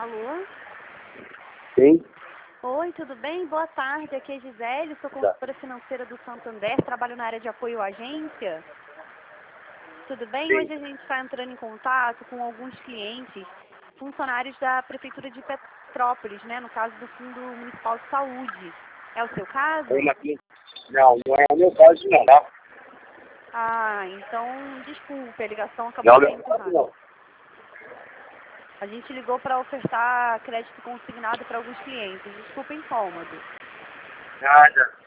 Alô? Sim. Oi, tudo bem? Boa tarde, aqui é Gisele, sou consultora financeira do Santander, trabalho na área de apoio à agência. Tudo bem? Sim. Hoje a gente está entrando em contato com alguns clientes, funcionários da Prefeitura de Petrópolis, né? No caso do Fundo Municipal de Saúde. É o seu caso? Não, não é o meu caso não, tá? Ah, então desculpe, a ligação acabou Não, meu saindo caso errada. não. A gente ligou para ofertar crédito consignado para alguns clientes. Desculpe o incômodo. Nada.